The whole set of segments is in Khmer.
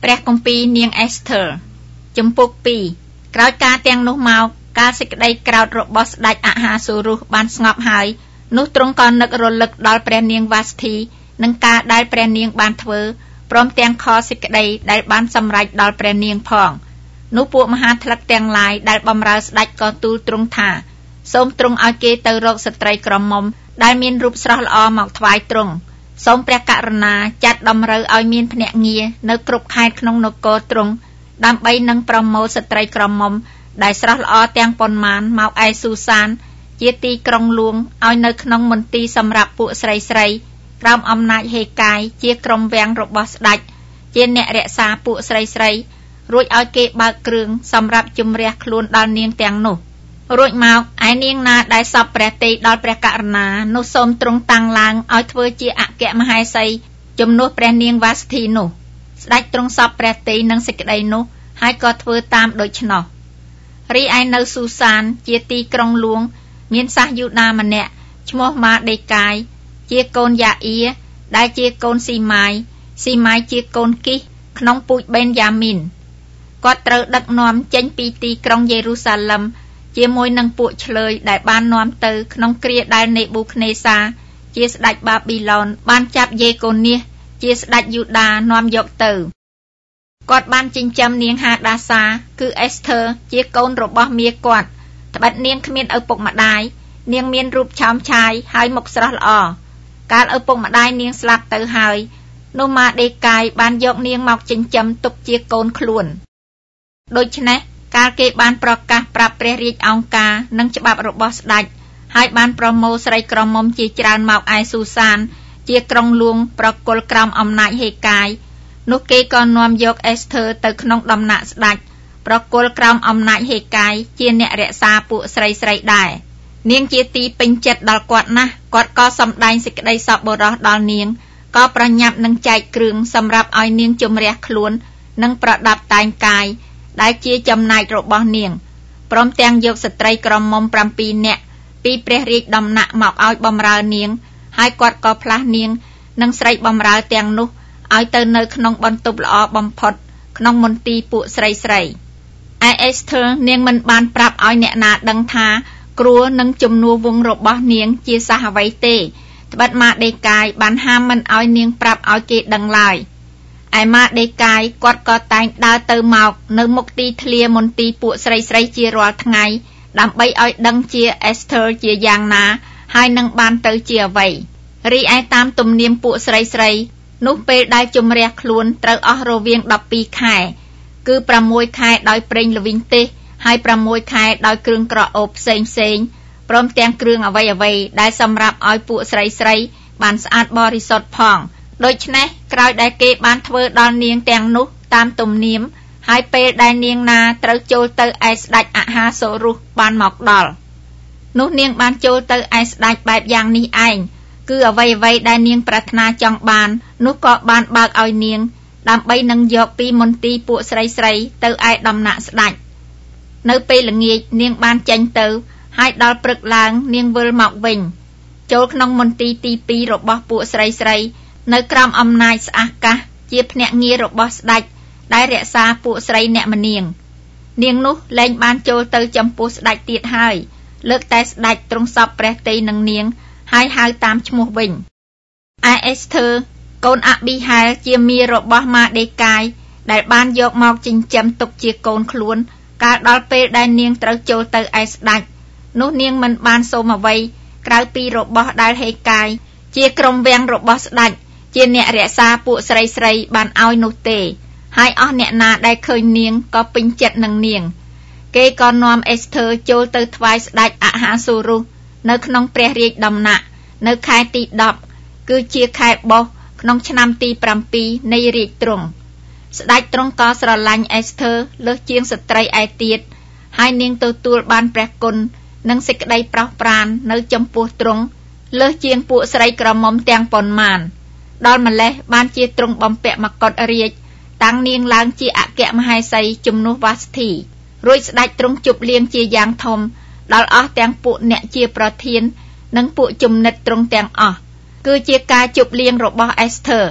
ព្រះគម្ពីរនាង Esther ជំពូក 2 ក្រោយការទាំងនោះមកការសេចក្តីក្រោធរបស់ស្ដេចអាហាសូរុសបានស្ងប់ហើយនោះទ្រង់ក៏នឹករលឹកដល់ព្រះនាងវ៉ាស្ធីនិងការដែលព្រះនាងបានធ្វើព្រមទាំងខសេចក្តីដែលបានសម្រេចដល់ព្រះនាងផងនោះពួកមហាថ្លឹកទាំងឡាយដែលបម្រើស្ដេចក៏ទូលទ្រង់ថាសូមទ្រង់ឲ្យគេទៅរកស្ត្រីក្រមុំដែលមានរូបស្រស់ល្អមកថ្វាយទ្រង់សូមព្រះករុណាចាត់តម្រូវឲ្យមានភ្នាក់ងារនៅគ្រប់ខេត្តក្នុងនគរទ្រង់ដើម្បីនឹងប្រមូលស្ត្រីក្រមុំដែលស្រស់ល្អទាំងប៉ុន្មានមកឯស៊ូសានជាទីក្រុងលួងឲ្យនៅក្នុងមន្ទីរសម្រាប់ពួកស្រីក្រោមអំណាចហេកាយជាក្រុមវាំងរបស់ស្ដេចជាអ្នករក្សាពួកស្រីរួចឲ្យគេបើកគ្រឿងសម្រាប់ជំរះខ្លួនដល់នាងទាំងនោះរួចមកឯនាងណាដែលសពព្រះទេដល់ព្រះករុណានោះសូមទ្រង់តាំងឡើងឲ្យធ្វើជាអគ្គមហេសីជំនួសព្រះនាងវ៉ាស្ធីនោះស្ដេចទ្រង់សពព្រះទេនឹងសេចក្តីនោះហើយក៏ធ្វើតាមដូច្នោះរីឯនៅស៊ូសានជាទីក្រុងលួងមានសាសយូដាម្នាក់ឈ្មោះម៉ាដេកាយជាកូនយ៉ាអ៊ីដែលជាកូនស៊ីម៉ាយជាកូនគីសក្នុងពូជបេនយ៉ាមីនគាត់ត្រូវដឹកនាំចេញពីទីក្រុងយេរូសាឡឹមជាមួយនឹងពួកឆ្លើយដែលបាននាំទៅក្នុងគ្រាដែលនេប៊ូខនេសាជាស្ដេចបាប៊ីឡូនបានចាប់យេកូនីសជាស្ដេចយូដានាំយកទៅគាត់បានចិញ្ចឹមនាងហាដាសាគឺអេសធើជាកូនរបស់មាគាត់ត្បិតនាងគ្មានឪពុកម្ដាយនាងមានរូបឆោមឆាយហើយមុខស្រស់ល្អកាលឪពុកម្ដាយនាងស្លាប់ទៅហើយនោះម៉ាដេកាយបានយកនាងមកចិញ្ចឹមទុកជាកូនខ្លួនដូច្នេះកាលគេបានប្រកាសប្រាប់ព្រះរាជអង្គការនិងច្បាប់របស់ស្ដេចហើយបានប្រមូលស្រីក្រមុំជាច្រើនមកឯស៊ូសានជាក្រុងលួងប្រគល់ក្រោមអំណាចហេកាយនោះគេក៏នាំយកអេសធើទៅក្នុងដំណាក់ស្ដេចប្រគល់ក្រោមអំណាចហេកាយជាអ្នករក្សាពួកស្រីដែរនាងជាទីពេញចិត្តដល់គាត់ណាស់គាត់ក៏សម្ដែងសេចក្តីសប្បុរសដល់នាងក៏ប្រញាប់នឹងចែកគ្រឿងសម្រាប់ឲ្យនាងជំរះខ្លួននិងប្រដាប់តែងកាយដែលជាចំណែករបស់នាងព្រមទាំងយកស្ត្រីក្រមុំ7នាក់ពីព្រះរាជដំណាក់មកឲ្យបម្រើនាងហើយគាត់ក៏ផ្លាស់នាងនិងស្រីបម្រើទាំងនោះឲ្យទៅនៅក្នុងបន្ទប់ល្អបំផុតក្នុងមន្ទីរពួកស្រីឯអេសធើនាងមិនបានប្រាប់ឲ្យអ្នកណាដឹងថាគ្រួនឹងជំនួសវងរបស់នាងជាសះអ្វីទេត្បិតម៉ាដេកាយបានហាមមិនឲ្យនាងប្រាប់ឲ្យគេដឹងឡើយឯម៉ាដេកាយគាត់ក៏តែងដើរទៅមកនៅមុខទីធ្លាមន្ទីរពួកស្រីជារាល់ថ្ងៃដើម្បីឲ្យដឹងជាអេសធើជាយ៉ាងណាហើយនឹងបានទៅជាអ្វីរីឯតាមទំនៀមពួកស្រីនោះពេលដែលជំរះខ្លួនត្រូវអស់រវាង12ខែគឺ6ខែដោយប្រេងល្វីងទេសហើយ6ខែដោយគ្រឿងក្រអូបផ្សេងព្រមទាំងគ្រឿងអ្វីដែលសម្រាប់ឲ្យពួកស្រីបានស្អាតបរិសុទ្ធផងដូច្នេះក្រោយដែលគេបានធ្វើដល់នាងទាំងនោះតាមទំនៀមហើយពេលដែលនាងណាត្រូវចូលទៅឯស្ដេចអាហាសូរុសបានមកដល់នោះនាងបានចូលទៅឯស្ដេចបែបយ៉ាងនេះឯងគឺអ្វីដែលនាងប្រាថ្នាចង់បាននោះក៏បានបើកឲ្យនាងដើម្បីនឹងយកពីមន្ទីរពួកស្រីទៅឯដំណាក់ស្ដេចនៅពេលល្ងាចនាងបានចេញទៅហើយដល់ព្រឹកឡើងនាងវិលមកវិញចូលក្នុងមន្ទីរទី2របស់ពួកស្រីនៅក្រោមអំណាចស្អាកាសជាភ្នាក់ងាររបស់ស្ដេចដែលរក្សាពួកស្រីអ្នកម្នាងនោះលែងបានចូលទៅចំពោះស្ដេចទៀតហើយលើកតែស្ដេចទ្រង់សពព្រះទ័យនឹងនាងហើយហៅតាមឈ្មោះវិញឯអេសធើកូនអាប៊ីហែលជាមារបស់ម៉ាដេកាយដែលបានយកមកចិញ្ចឹមទុកជាកូនខ្លួនកាលដល់ពេលដែលនាងត្រូវចូលទៅឯស្ដេចនោះនាងមិនបានសូមអ្វីក្រៅពីរបស់ដែលហេកាយជាក្រុមវាំងរបស់ស្ដេចជាអ្នករក្សាពួកស្រីបានឲ្យនោះទេហើយអស់អ្នកណាដែលឃើញនាងក៏ពេញចិត្តនឹងនាងគេក៏នាំអេសធើចូលទៅថ្វាយស្ដេចអាហាសូរុសនៅក្នុងព្រះរាជដំណាក់នៅខែទី10គឺជាខែបោះក្នុងឆ្នាំទី7នៃរាជទ្រង់ស្ដេចទ្រង់ក៏ស្រឡាញ់អេសធើលើសជាងស្ត្រីឯទៀតហើយនាងទទួលបានព្រះគុណនិងសេចក្តីប្រោសប្រាននៅចំពោះទ្រង់លើសជាងពួកស្រីក្រមុំទាំងប៉ុន្មានដល់ម្លេះបានជាទ្រង់បំពាក់មកុដរាជតាំងនាងឡើងជាអគ្គមហេសីជំនួសវ៉ាស្ធីរួចស្ដេចទ្រង់ជប់លៀងជាយ៉ាងធំដល់អស់ទាំងពួកអ្នកជាប្រធាននិងពួកជំនិតទ្រង់ទាំងអស់គឺជាការជប់លៀងរបស់អេសធើ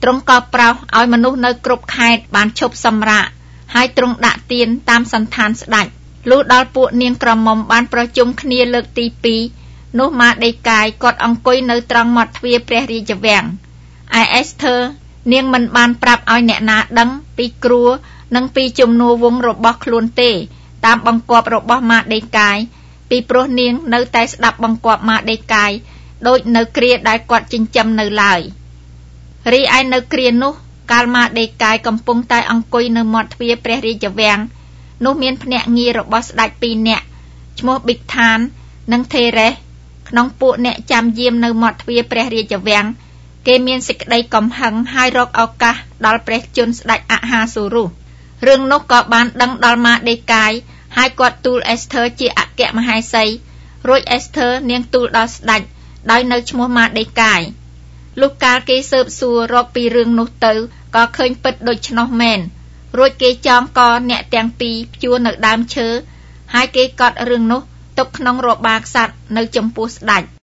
ទ្រង់ក៏ប្រោសឲ្យមនុស្សនៅគ្រប់ខេត្តបានឈប់សម្រាកហើយទ្រង់ដាក់ទានតាមសន្តានស្ដេចលុះដល់ពួកនាងក្រមុំបានប្រជុំគ្នាលើកទី2នោះម៉ាដេកាយគាត់អង្គុយនៅត្រង់មាត់ទ្វារព្រះរាជវាំងឯអេស្ធើនាងមិនបានប្រាប់ឲ្យអ្នកណាដឹងពីគ្រួនិងពីជំនួវងរបស់ខ្លួនទេតាមបង្គាប់របស់ម៉ាដេកាយពីព្រោះនាងនៅតែស្ដាប់បង្គាប់ម៉ាដេកាយដូចនៅគ្រាដែលគាត់ចិញ្ចឹមនៅឡើយរីឯនៅគ្រានោះកាលម៉ាដេកាយកំពុងតែអង្គុយនៅមាត់ទ្វារព្រះរាជវាំងនោះមានភ្នាក់ងាររបស់ស្ដេច2នាក់ឈ្មោះប៊ីកថាននិងថេរ៉េសក្នុងពួកអ្នកចាំយាមនៅមាត់ទ្វារព្រះរាជវាំងគេមានសេចក្តីកំហឹងហើយរកឱកាសដល់ព្រះជន្មស្ដេចអហាសូរុសរឿងនោះក៏បានដឹងដល់ម៉ាដេកាយហើយគាត់ទូលអេស្ធើជាអគ្គមហេសីរួចអេស្ធើនាងទូលដល់ស្ដេចដោយនៅឈ្មោះម៉ាដេកាយលុះកាលគេស៊ើបសួររកពីរឿងនោះទៅក៏ឃើញពិតដូច្នោះមែនរួចគេចងកអ្នកទាំងពីរព្យួរនៅដើមឈើហើយគេកត់រឿងនោះទុកក្នុងរបារក្សត្រនៅចំពោះស្ដេច